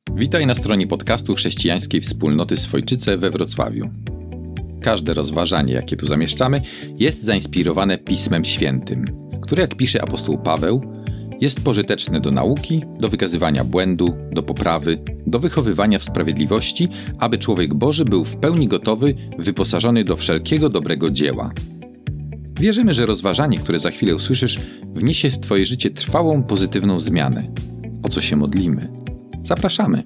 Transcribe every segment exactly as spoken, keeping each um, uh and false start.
Witaj na stronie podcastu Chrześcijańskiej Wspólnoty Swojczyce we Wrocławiu. Każde rozważanie, jakie tu zamieszczamy, jest zainspirowane Pismem Świętym, które, jak pisze apostoł Paweł, jest pożyteczne do nauki, do wykazywania błędu, do poprawy, do wychowywania w sprawiedliwości, aby człowiek Boży był w pełni gotowy, wyposażony do wszelkiego dobrego dzieła. Wierzymy, że rozważanie, które za chwilę usłyszysz, wniesie w Twoje życie trwałą, pozytywną zmianę, o co się modlimy. Zapraszamy!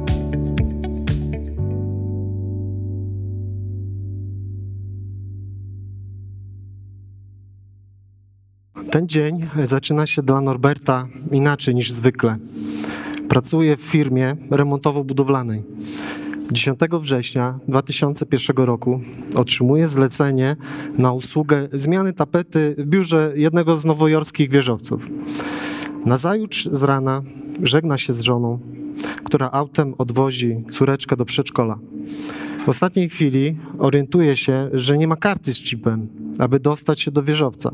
Ten dzień zaczyna się dla Norberta inaczej niż zwykle. Pracuje w firmie remontowo-budowlanej. dziesiątego września dwa tysiące pierwszego roku otrzymuje zlecenie na usługę zmiany tapety w biurze jednego z nowojorskich wieżowców. Nazajutrz z rana żegna się z żoną, która autem odwozi córeczkę do przedszkola. W ostatniej chwili orientuje się, że nie ma karty z chipem, aby dostać się do wieżowca.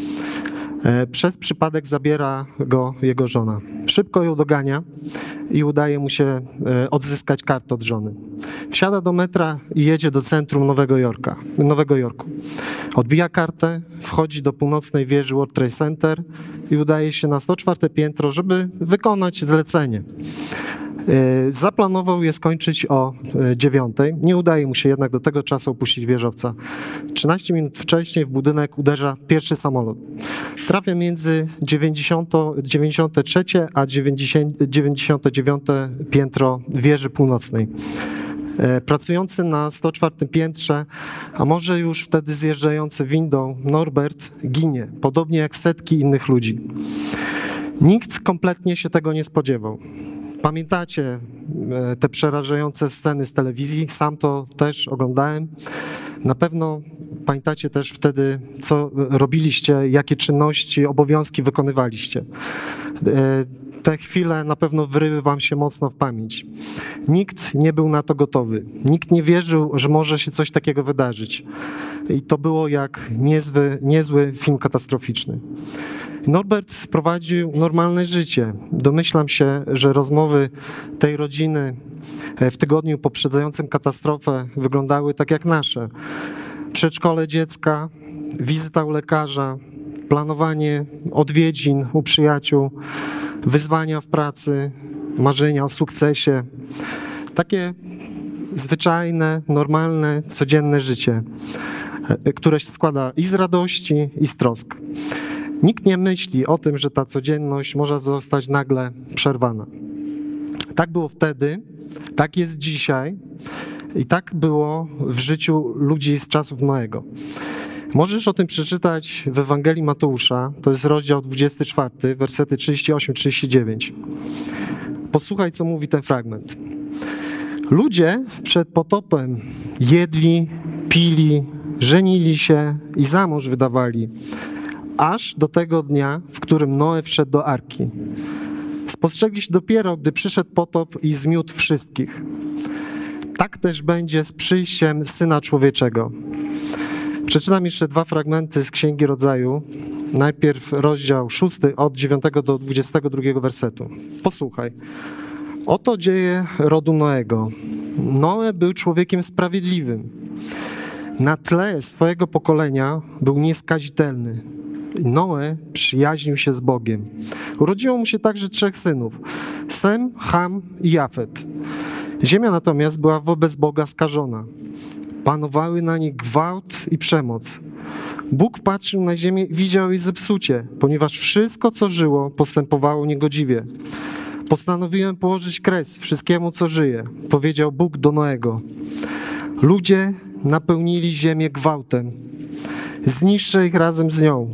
Przez przypadek zabiera go jego żona. Szybko ją dogania i udaje mu się odzyskać kartę od żony. Wsiada do metra i jedzie do centrum Nowego Jorka, Nowego Jorku. Odbija kartę, wchodzi do północnej wieży World Trade Center i udaje się na sto czwarte piętro, żeby wykonać zlecenie. Zaplanował je skończyć o dziewiątej. Nie udaje mu się jednak do tego czasu opuścić wieżowca. trzynaście minut wcześniej w budynek uderza pierwszy samolot. Trafia między dziewięćdziesiąte trzecie a dziewięćdziesiąte dziewiąte piętro wieży północnej. Pracujący na sto czwartym piętrze, a może już wtedy zjeżdżający windą, Norbert ginie, podobnie jak setki innych ludzi. Nikt kompletnie się tego nie spodziewał. Pamiętacie te przerażające sceny z telewizji? Sam to też oglądałem. Na pewno pamiętacie też wtedy, co robiliście, jakie czynności, obowiązki wykonywaliście. Te chwile na pewno wryły wam się mocno w pamięć. Nikt nie był na to gotowy. Nikt nie wierzył, że może się coś takiego wydarzyć. I to było jak niezły, niezły film katastroficzny. Norbert prowadził normalne życie. Domyślam się, że rozmowy tej rodziny w tygodniu poprzedzającym katastrofę wyglądały tak jak nasze. Przedszkole dziecka, wizyta u lekarza, planowanie odwiedzin u przyjaciół, wyzwania w pracy, marzenia o sukcesie. Takie zwyczajne, normalne, codzienne życie, które się składa i z radości, i z trosk. Nikt nie myśli o tym, że ta codzienność może zostać nagle przerwana. Tak było wtedy, tak jest dzisiaj i tak było w życiu ludzi z czasów Noego. Możesz o tym przeczytać w Ewangelii Mateusza, to jest rozdział dwudziesty czwarty, wersety trzydzieści osiem trzydzieści dziewięć. Posłuchaj, co mówi ten fragment. Ludzie przed potopem jedli, pili, żenili się i za mąż wydawali, aż do tego dnia, w którym Noe wszedł do arki. Spostrzegli się dopiero, gdy przyszedł potop i zmiótł wszystkich. Tak też będzie z przyjściem Syna Człowieczego. Przeczytam jeszcze dwa fragmenty z Księgi Rodzaju. Najpierw rozdział szósty od dziewiątego do dwudziestego drugiego wersetu. Posłuchaj. Oto dzieje rodu Noego. Noe był człowiekiem sprawiedliwym. Na tle swojego pokolenia był nieskazitelny. Noe przyjaźnił się z Bogiem. Urodziło mu się także trzech synów: Sem, Ham i Jafet. Ziemia natomiast była wobec Boga skażona. Panowały na niej gwałt i przemoc. Bóg patrzył na ziemię i widział jej zepsucie, ponieważ wszystko, co żyło, postępowało niegodziwie. Postanowiłem położyć kres wszystkiemu, co żyje, powiedział Bóg do Noego. Ludzie napełnili ziemię gwałtem. Zniszczę ich razem z nią.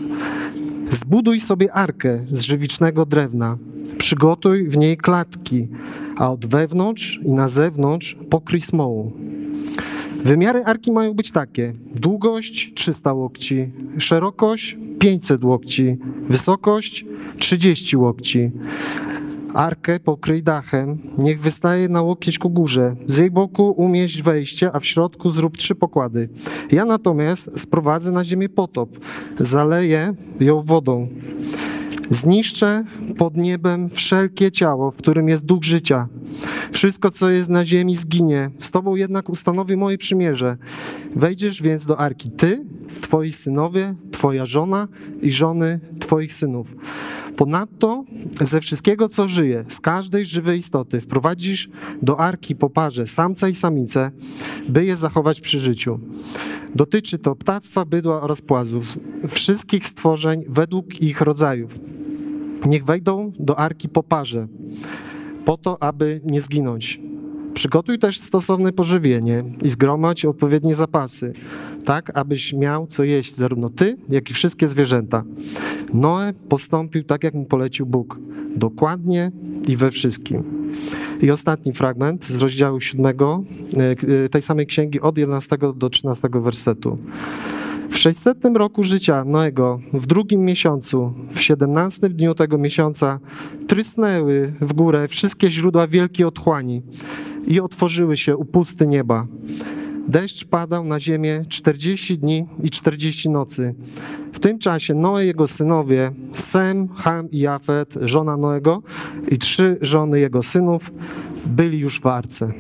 Zbuduj sobie arkę z żywicznego drewna. Przygotuj w niej klatki, a od wewnątrz i na zewnątrz pokryj smołą. Wymiary arki mają być takie: długość trzysta łokci, szerokość pięćset łokci, wysokość trzydzieści łokci. Arkę pokryj dachem, niech wystaje na łokieć ku górze. Z jej boku umieść wejście, a w środku zrób trzy pokłady. Ja natomiast sprowadzę na ziemię potop, zaleję ją wodą. Zniszczę pod niebem wszelkie ciało, w którym jest duch życia. Wszystko, co jest na ziemi, zginie. Z Tobą jednak ustanowię moje przymierze. Wejdziesz więc do arki Ty, Twoi synowie, Twoja żona i żony Twoich synów. Ponadto ze wszystkiego, co żyje, z każdej żywej istoty wprowadzisz do arki po parze samca i samicę, by je zachować przy życiu. Dotyczy to ptactwa, bydła oraz płazów, wszystkich stworzeń według ich rodzajów. Niech wejdą do arki po parze, po to, aby nie zginąć. Przygotuj też stosowne pożywienie i zgromadź odpowiednie zapasy, tak abyś miał co jeść zarówno ty, jak i wszystkie zwierzęta. Noe postąpił tak, jak mu polecił Bóg, dokładnie i we wszystkim. I ostatni fragment z rozdziału siódmego tej samej księgi od jedenastego do trzynastego wersetu. W sześćsetnym roku życia Noego, w drugim miesiącu, w siedemnastym dniu tego miesiąca, trysnęły w górę wszystkie źródła wielkiej otchłani i otworzyły się upusty nieba. Deszcz padał na ziemię czterdzieści dni i czterdzieści nocy. W tym czasie Noe i jego synowie, Sem, Ham i Jafet, żona Noego i trzy żony jego synów, byli już w arce.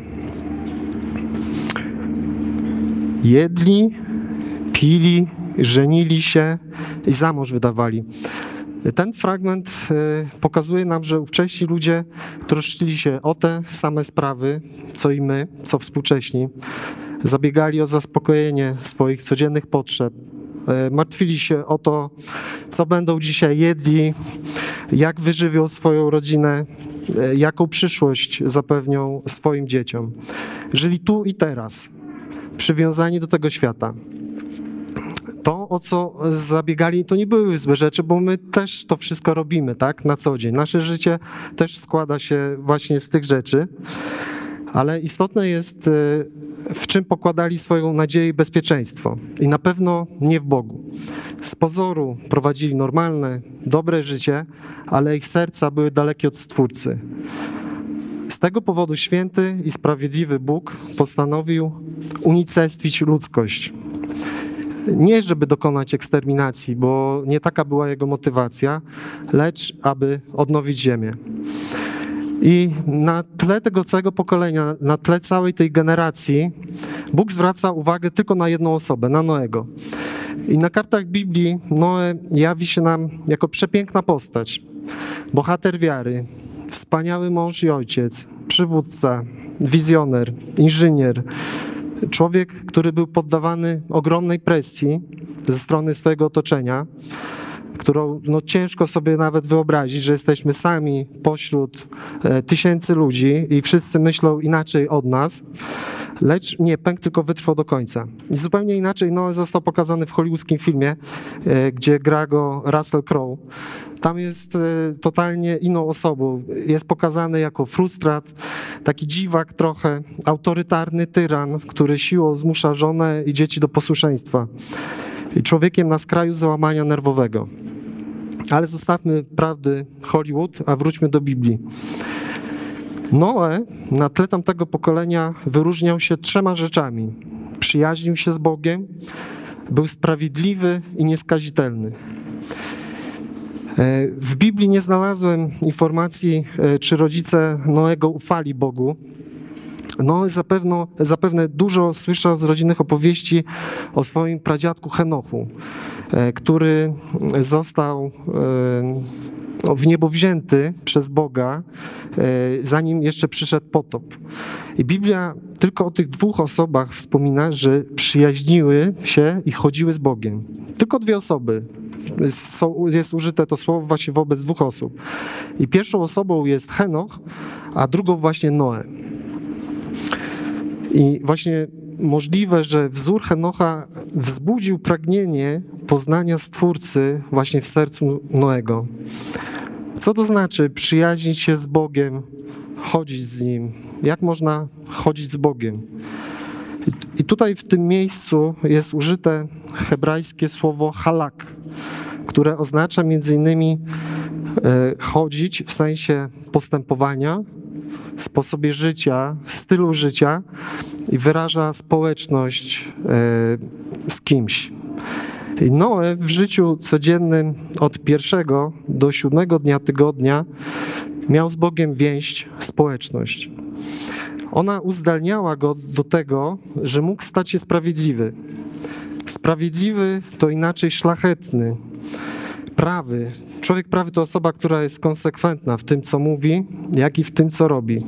Jedli, pili, żenili się i za mąż wydawali. Ten fragment pokazuje nam, że ówcześni ludzie troszczyli się o te same sprawy, co i my, co współcześni. Zabiegali o zaspokojenie swoich codziennych potrzeb. Martwili się o to, co będą dzisiaj jedli, jak wyżywią swoją rodzinę, jaką przyszłość zapewnią swoim dzieciom. Żyli tu i teraz, przywiązani do tego świata. To, o co zabiegali, to nie były złe rzeczy, bo my też to wszystko robimy, tak, na co dzień. Nasze życie też składa się właśnie z tych rzeczy, ale istotne jest, w czym pokładali swoją nadzieję i bezpieczeństwo. I na pewno nie w Bogu. Z pozoru prowadzili normalne, dobre życie, ale ich serca były dalekie od Stwórcy. Z tego powodu święty i sprawiedliwy Bóg postanowił unicestwić ludzkość. Nie, żeby dokonać eksterminacji, bo nie taka była jego motywacja, lecz aby odnowić ziemię. I na tle tego całego pokolenia, na tle całej tej generacji, Bóg zwraca uwagę tylko na jedną osobę, na Noego. I na kartach Biblii Noe jawi się nam jako przepiękna postać, bohater wiary, wspaniały mąż i ojciec, przywódca, wizjoner, inżynier, człowiek, który był poddawany ogromnej presji ze strony swojego otoczenia, którą no, ciężko sobie nawet wyobrazić, że jesteśmy sami pośród e, tysięcy ludzi i wszyscy myślą inaczej od nas, lecz nie, pęk tylko wytrwał do końca. I zupełnie inaczej Noe został pokazany w hollywoodzkim filmie, e, gdzie gra go Russell Crowe. Tam jest e, totalnie inną osobą. Jest pokazany jako frustrat, taki dziwak trochę, autorytarny tyran, który siłą zmusza żonę i dzieci do posłuszeństwa. I człowiekiem na skraju załamania nerwowego. Ale zostawmy prawdy Hollywood, a wróćmy do Biblii. Noe na tle tamtego pokolenia wyróżniał się trzema rzeczami. Przyjaźnił się z Bogiem, był sprawiedliwy i nieskazitelny. W Biblii nie znalazłem informacji, czy rodzice Noego ufali Bogu. Noe zapewne, zapewne dużo słyszał z rodzinnych opowieści o swoim pradziadku Henochu, który został w niebo wzięty przez Boga, zanim jeszcze przyszedł potop. I Biblia tylko o tych dwóch osobach wspomina, że przyjaźniły się i chodziły z Bogiem. Tylko dwie osoby. Są, jest użyte to słowo właśnie wobec dwóch osób. I pierwszą osobą jest Henoch, a drugą właśnie Noe. I właśnie możliwe, że wzór Henocha wzbudził pragnienie poznania Stwórcy właśnie w sercu Noego. Co to znaczy przyjaźnić się z Bogiem, chodzić z Nim? Jak można chodzić z Bogiem? I tutaj w tym miejscu jest użyte hebrajskie słowo halak, które oznacza między innymi chodzić w sensie postępowania, sposobie życia, stylu życia i wyraża społeczność z kimś. I Noe w życiu codziennym od pierwszego do siódmego dnia tygodnia miał z Bogiem więź, społeczność. Ona uzdalniała go do tego, że mógł stać się sprawiedliwy. Sprawiedliwy to inaczej szlachetny, prawy. Człowiek prawy to osoba, która jest konsekwentna w tym, co mówi, jak i w tym, co robi.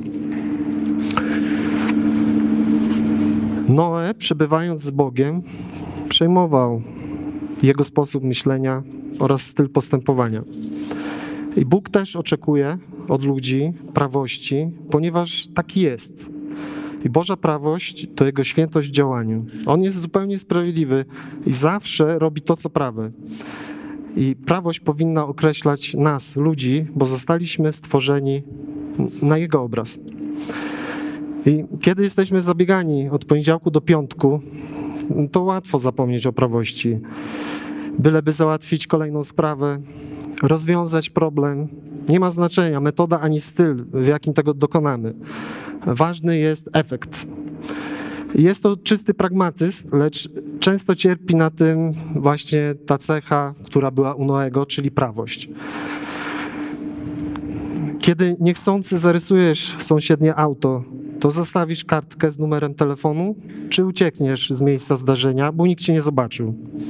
Noe, przebywając z Bogiem, przejmował jego sposób myślenia oraz styl postępowania. I Bóg też oczekuje od ludzi prawości, ponieważ taki jest. I Boża prawość to Jego świętość w działaniu. On jest zupełnie sprawiedliwy i zawsze robi to, co prawe. I prawość powinna określać nas, ludzi, bo zostaliśmy stworzeni na Jego obraz. I kiedy jesteśmy zabiegani od poniedziałku do piątku, to łatwo zapomnieć o prawości. Byleby załatwić kolejną sprawę, rozwiązać problem. Nie ma znaczenia metoda ani styl, w jakim tego dokonamy. Ważny jest efekt. Jest to czysty pragmatyzm, lecz często cierpi na tym właśnie ta cecha, która była u Noego, czyli prawość. Kiedy niechcący zarysujesz sąsiednie auto, to zostawisz kartkę z numerem telefonu, czy uciekniesz z miejsca zdarzenia, bo nikt cię nie zobaczył.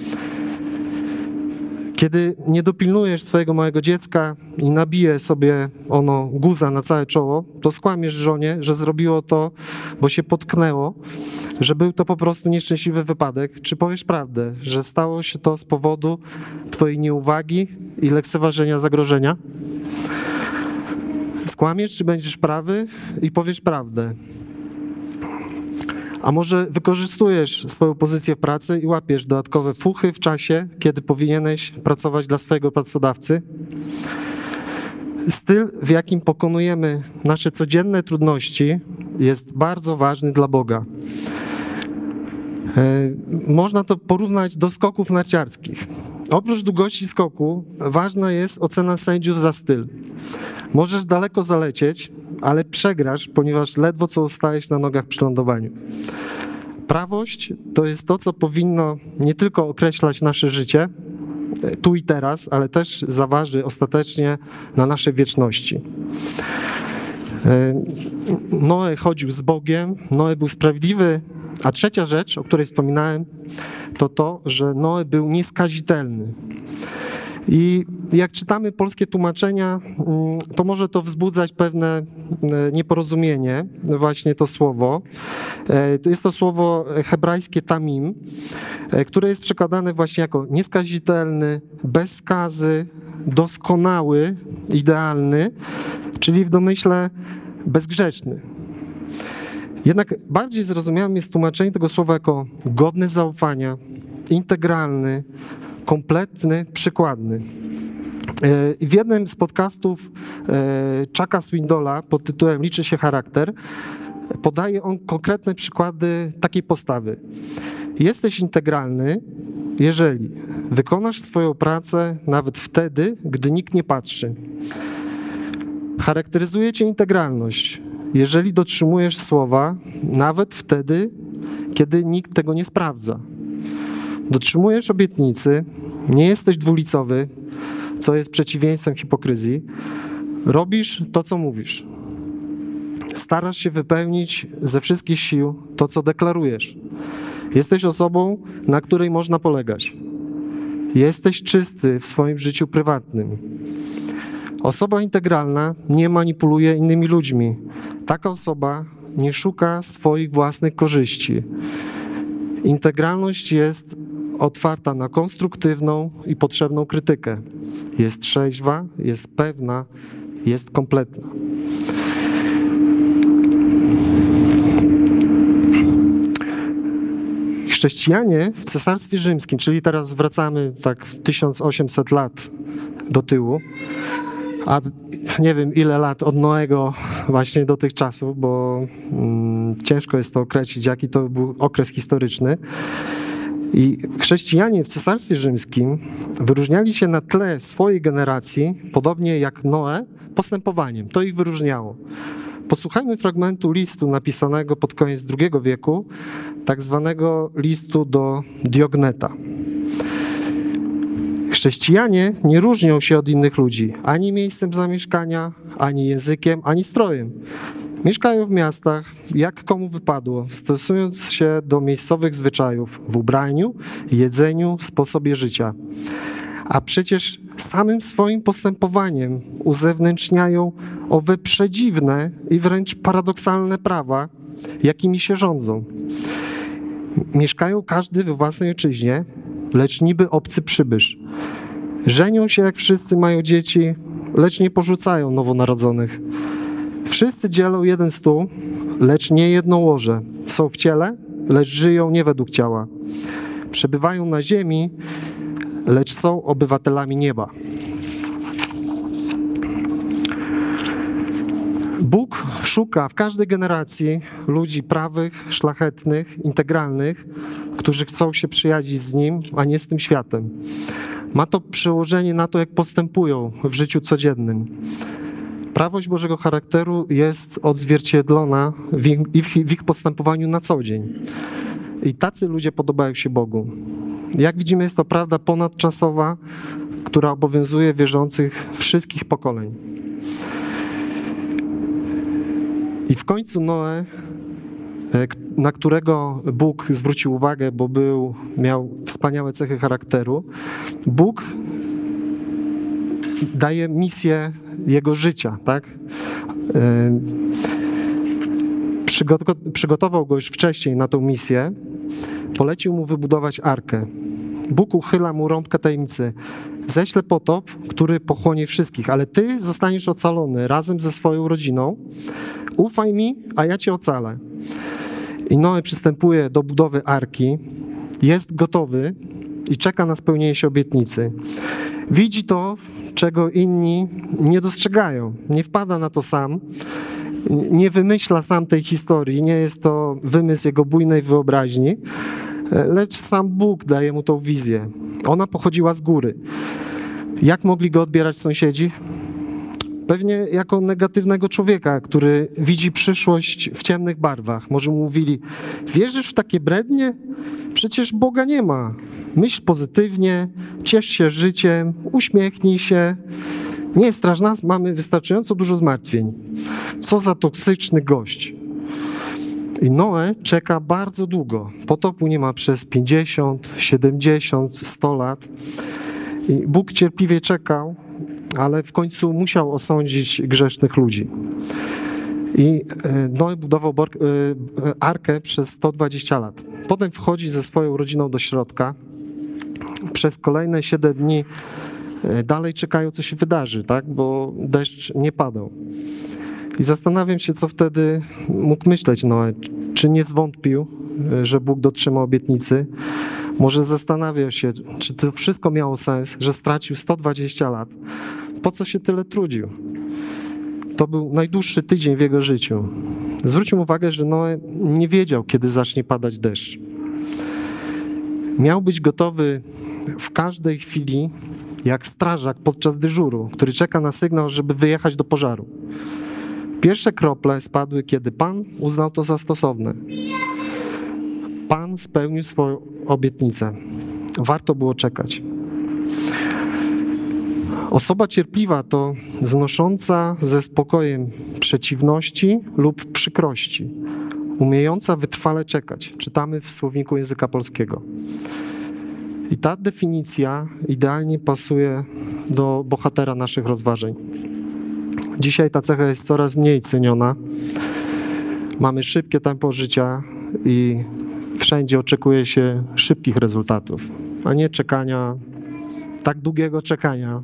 Kiedy nie dopilnujesz swojego małego dziecka i nabije sobie ono guza na całe czoło, to skłamiesz żonie, że zrobiło to, bo się potknęło, że był to po prostu nieszczęśliwy wypadek, czy powiesz prawdę, że stało się to z powodu twojej nieuwagi i lekceważenia zagrożenia? Skłamiesz, czy będziesz prawy i powiesz prawdę? A może wykorzystujesz swoją pozycję w pracy i łapiesz dodatkowe fuchy w czasie, kiedy powinieneś pracować dla swojego pracodawcy? Styl, w jakim pokonujemy nasze codzienne trudności, jest bardzo ważny dla Boga. Można to porównać do skoków narciarskich. Oprócz długości skoku ważna jest ocena sędziów za styl. Możesz daleko zalecieć, ale przegrasz, ponieważ ledwo co ustajesz na nogach przy lądowaniu. Prawość to jest to, co powinno nie tylko określać nasze życie, tu i teraz, ale też zaważy ostatecznie na naszej wieczności. Noe chodził z Bogiem, Noe był sprawiedliwy, a trzecia rzecz, o której wspominałem, to to, że Noe był nieskazitelny. I jak czytamy polskie tłumaczenia, to może to wzbudzać pewne nieporozumienie, właśnie to słowo. Jest to słowo hebrajskie tamim, które jest przekładane właśnie jako nieskazitelny, bez skazy, doskonały, idealny, czyli w domyśle bezgrzeczny. Jednak bardziej zrozumiałym jest tłumaczenie tego słowa jako godny zaufania, integralny, kompletny, przykładny. W jednym z podcastów Chucka Swindola pod tytułem Liczy się charakter podaje on konkretne przykłady takiej postawy. Jesteś integralny, jeżeli wykonasz swoją pracę nawet wtedy, gdy nikt nie patrzy. Charakteryzuje cię integralność, jeżeli dotrzymujesz słowa nawet wtedy, kiedy nikt tego nie sprawdza. Dotrzymujesz obietnicy, nie jesteś dwulicowy, co jest przeciwieństwem hipokryzji. Robisz to, co mówisz. Starasz się wypełnić ze wszystkich sił to, co deklarujesz. Jesteś osobą, na której można polegać. Jesteś czysty w swoim życiu prywatnym. Osoba integralna nie manipuluje innymi ludźmi. Taka osoba nie szuka swoich własnych korzyści. Integralność jest otwarta na konstruktywną i potrzebną krytykę. Jest trzeźwa, jest pewna, jest kompletna. Chrześcijanie w Cesarstwie Rzymskim, czyli teraz wracamy tak tysiąc osiemset lat do tyłu, a nie wiem ile lat od Noego właśnie do tych czasów, bo mm, ciężko jest to określić, jaki to był okres historyczny. I chrześcijanie w Cesarstwie Rzymskim wyróżniali się na tle swojej generacji, podobnie jak Noe, postępowaniem. To ich wyróżniało. Posłuchajmy fragmentu listu napisanego pod koniec drugiego wieku, tak zwanego listu do Diogneta. Chrześcijanie nie różnią się od innych ludzi ani miejscem zamieszkania, ani językiem, ani strojem. Mieszkają w miastach, jak komu wypadło, stosując się do miejscowych zwyczajów w ubraniu, jedzeniu, sposobie życia. A przecież samym swoim postępowaniem uzewnętrzniają owe przedziwne i wręcz paradoksalne prawa, jakimi się rządzą. Mieszkają każdy we własnej ojczyźnie, lecz niby obcy przybysz. Żenią się jak wszyscy, mają dzieci, lecz nie porzucają nowonarodzonych. Wszyscy dzielą jeden stół, lecz nie jedno łoże. Są w ciele, lecz żyją nie według ciała. Przebywają na ziemi, lecz są obywatelami nieba. Bóg szuka w każdej generacji ludzi prawych, szlachetnych, integralnych, którzy chcą się przyjaźnić z Nim, a nie z tym światem. Ma to przełożenie na to, jak postępują w życiu codziennym. Prawość Bożego charakteru jest odzwierciedlona w ich, w ich postępowaniu na co dzień. I tacy ludzie podobają się Bogu. Jak widzimy, jest to prawda ponadczasowa, która obowiązuje wierzących wszystkich pokoleń. I w końcu Noe, na którego Bóg zwrócił uwagę, bo był, miał wspaniałe cechy charakteru, Bóg daje misję jego życia, tak? Przygotował go już wcześniej na tą misję, polecił mu wybudować arkę. Bóg uchyla mu rąbkę tajemnicy. Ześlę potop, który pochłonie wszystkich, ale ty zostaniesz ocalony razem ze swoją rodziną. Ufaj mi, a ja cię ocalę. I Noe przystępuje do budowy arki, jest gotowy i czeka na spełnienie się obietnicy. Widzi to, czego inni nie dostrzegają. Nie wpada na to sam, nie wymyśla sam tej historii, nie jest to wymysł jego bujnej wyobraźni, lecz sam Bóg daje mu tą wizję. Ona pochodziła z góry. Jak mogli go odbierać sąsiedzi? Pewnie jako negatywnego człowieka, który widzi przyszłość w ciemnych barwach. Może mu mówili, wierzysz w takie brednie? Przecież Boga nie ma. Myśl pozytywnie, ciesz się życiem, uśmiechnij się. Nie straż nas, mamy wystarczająco dużo zmartwień. Co za toksyczny gość. I Noe czeka bardzo długo. Potopu nie ma przez pięćdziesiąt, siedemdziesiąt, sto lat. I Bóg cierpliwie czekał, ale w końcu musiał osądzić grzesznych ludzi. I Noe budował arkę przez sto dwadzieścia lat. Potem wchodzi ze swoją rodziną do środka. Przez kolejne siedem dni dalej czekają, co się wydarzy, tak? Bo deszcz nie padał. I zastanawiam się, co wtedy mógł myśleć Noe. Czy nie zwątpił, że Bóg dotrzymał obietnicy? Może zastanawiał się, czy to wszystko miało sens, że stracił sto dwadzieścia lat. Po co się tyle trudził? To był najdłuższy tydzień w jego życiu. Zwróćmy uwagę, że Noe nie wiedział, kiedy zacznie padać deszcz. Miał być gotowy w każdej chwili, jak strażak podczas dyżuru, który czeka na sygnał, żeby wyjechać do pożaru. Pierwsze krople spadły, kiedy Pan uznał to za stosowne. Pan spełnił swoją obietnicę. Warto było czekać. Osoba cierpliwa to znosząca ze spokojem przeciwności lub przykrości, umiejąca wytrwale czekać. Czytamy w słowniku języka polskiego. I ta definicja idealnie pasuje do bohatera naszych rozważań. Dzisiaj ta cecha jest coraz mniej ceniona. Mamy szybkie tempo życia i wszędzie oczekuje się szybkich rezultatów, a nie czekania, tak długiego czekania.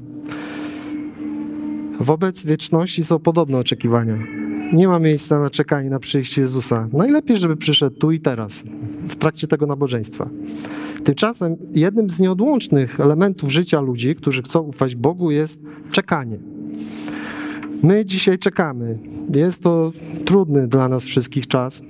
Wobec wieczności są podobne oczekiwania. Nie ma miejsca na czekanie na przyjście Jezusa. Najlepiej, żeby przyszedł tu i teraz, w trakcie tego nabożeństwa. Tymczasem jednym z nieodłącznych elementów życia ludzi, którzy chcą ufać Bogu, jest czekanie. My dzisiaj czekamy. Jest to trudny dla nas wszystkich czas,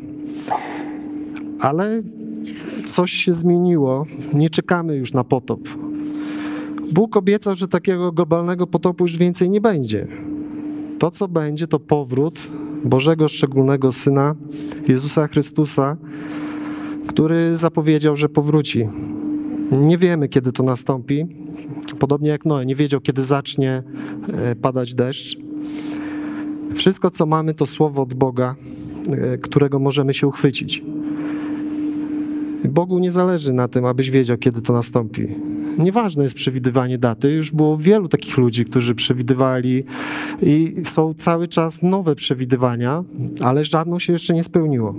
ale coś się zmieniło. Nie czekamy już na potop. Bóg obiecał, że takiego globalnego potopu już więcej nie będzie. To, co będzie, to powrót Bożego szczególnego Syna, Jezusa Chrystusa, który zapowiedział, że powróci. Nie wiemy, kiedy to nastąpi. Podobnie jak Noe, nie wiedział, kiedy zacznie padać deszcz. Wszystko, co mamy, to słowo od Boga, którego możemy się uchwycić. Bogu nie zależy na tym, abyś wiedział, kiedy to nastąpi. Nieważne jest przewidywanie daty. Już było wielu takich ludzi, którzy przewidywali i są cały czas nowe przewidywania, ale żadno się jeszcze nie spełniło.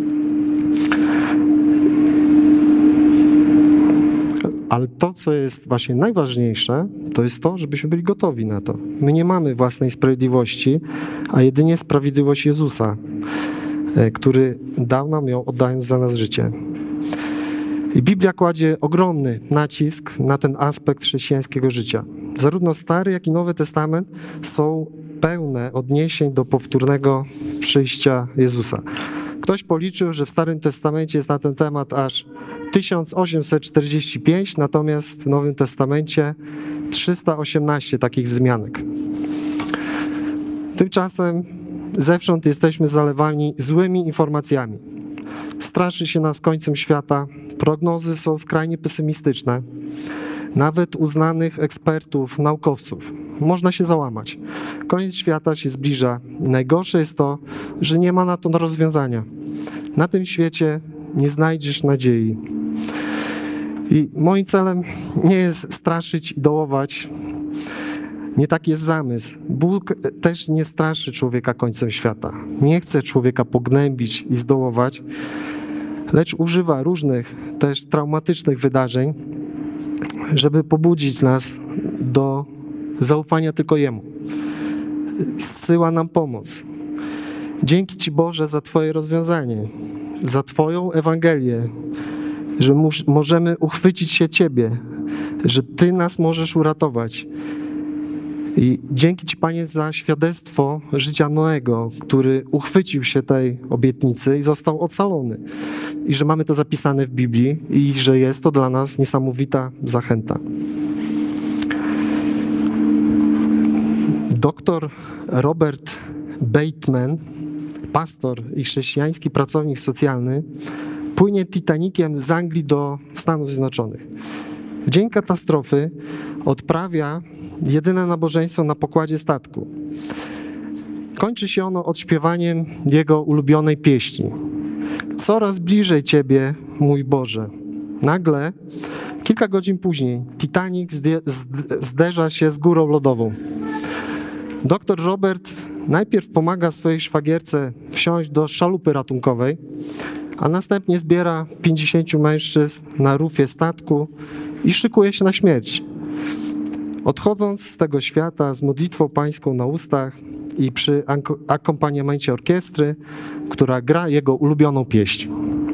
Ale to, co jest właśnie najważniejsze, to jest to, żebyśmy byli gotowi na to. My nie mamy własnej sprawiedliwości, a jedynie sprawiedliwość Jezusa, który dał nam ją, oddając za nas życie. I Biblia kładzie ogromny nacisk na ten aspekt chrześcijańskiego życia. Zarówno Stary, jak i Nowy Testament są pełne odniesień do powtórnego przyjścia Jezusa. Ktoś policzył, że w Starym Testamencie jest na ten temat aż tysiąc osiemset czterdzieści pięć, natomiast w Nowym Testamencie trzysta osiemnaście takich wzmianek. Tymczasem zewsząd jesteśmy zalewani złymi informacjami. Straszy się nas końcem świata, prognozy są skrajnie pesymistyczne. Nawet uznanych ekspertów, naukowców można się załamać. Koniec świata się zbliża. Najgorsze jest to, że nie ma na to rozwiązania. Na tym świecie nie znajdziesz nadziei. I moim celem nie jest straszyć i dołować. Nie taki jest zamysł. Bóg też nie straszy człowieka końcem świata. Nie chce człowieka pognębić i zdołować, lecz używa różnych też traumatycznych wydarzeń, żeby pobudzić nas do zaufania tylko Jemu. Zsyła nam pomoc. Dzięki Ci, Boże, za Twoje rozwiązanie, za Twoją Ewangelię, że mus- możemy uchwycić się Ciebie, że Ty nas możesz uratować. I dzięki Ci, Panie, za świadectwo życia Noego, który uchwycił się tej obietnicy i został ocalony. I że mamy to zapisane w Biblii i że jest to dla nas niesamowita zachęta. Doktor Robert Bateman, pastor i chrześcijański pracownik socjalny, płynie Titanikiem z Anglii do Stanów Zjednoczonych. W dzień katastrofy odprawia jedyne nabożeństwo na pokładzie statku. Kończy się ono odśpiewaniem jego ulubionej pieśni. Coraz bliżej Ciebie, mój Boże. Nagle, kilka godzin później, Titanic zderza się z górą lodową. Doktor Robert najpierw pomaga swojej szwagierce wsiąść do szalupy ratunkowej, a następnie zbiera pięćdziesięciu mężczyzn na rufie statku i szykuje się na śmierć. Odchodząc z tego świata z modlitwą pańską na ustach i przy akompaniamencie orkiestry, która gra jego ulubioną pieśń.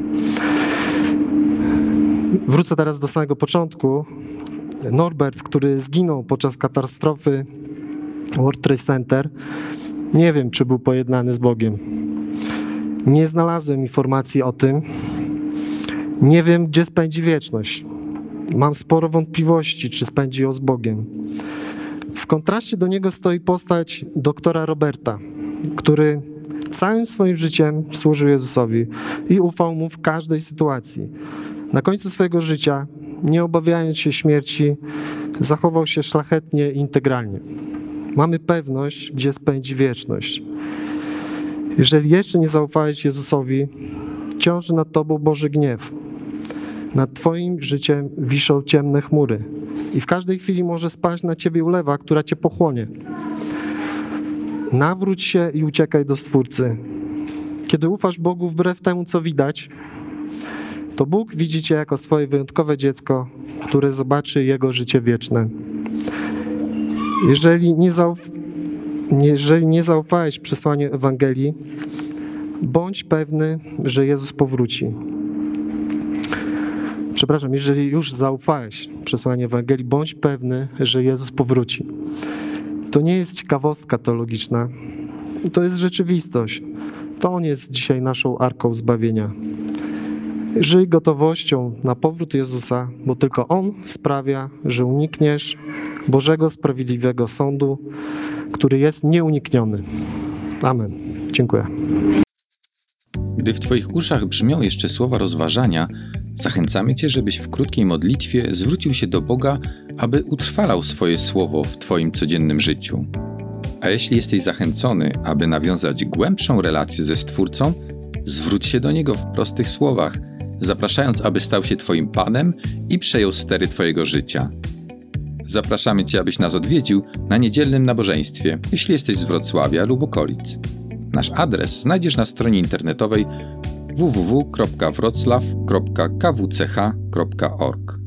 Wrócę teraz do samego początku. Norbert, który zginął podczas katastrofy World Trade Center, nie wiem, czy był pojednany z Bogiem. Nie znalazłem informacji o tym. Nie wiem, gdzie spędzi wieczność. Mam sporo wątpliwości, czy spędzi ją z Bogiem. W kontraście do niego stoi postać doktora Roberta, który całym swoim życiem służył Jezusowi i ufał Mu w każdej sytuacji. Na końcu swojego życia, nie obawiając się śmierci, zachował się szlachetnie i integralnie. Mamy pewność, gdzie spędzi wieczność. Jeżeli jeszcze nie zaufałeś Jezusowi, ciąży nad tobą Boży gniew. Nad twoim życiem wiszą ciemne chmury i w każdej chwili może spaść na ciebie ulewa, która cię pochłonie. Nawróć się i uciekaj do Stwórcy. Kiedy ufasz Bogu wbrew temu, co widać, to Bóg widzi cię jako swoje wyjątkowe dziecko, które zobaczy Jego życie wieczne. Jeżeli nie, zauf- jeżeli nie zaufałeś przesłaniu Ewangelii, bądź pewny, że Jezus powróci. Przepraszam, jeżeli już zaufałeś przesłaniu Ewangelii, bądź pewny, że Jezus powróci. To nie jest ciekawostka teologiczna, to jest rzeczywistość. To On jest dzisiaj naszą arką zbawienia. Żyj gotowością na powrót Jezusa, bo tylko On sprawia, że unikniesz Bożego sprawiedliwego sądu, który jest nieunikniony. Amen. Dziękuję. Gdy w Twoich uszach brzmią jeszcze słowa rozważania, Zachęcamy Cię, żebyś w krótkiej modlitwie zwrócił się do Boga, aby utrwalał swoje słowo w Twoim codziennym życiu. A jeśli jesteś zachęcony, aby nawiązać głębszą relację ze Stwórcą, zwróć się do Niego w prostych słowach, zapraszając, aby stał się Twoim Panem i przejął stery Twojego życia. Zapraszamy Cię, abyś nas odwiedził na niedzielnym nabożeństwie, jeśli jesteś z Wrocławia lub okolic. Nasz adres znajdziesz na stronie internetowej w w w kropka wroclaw kropka k w c h kropka org.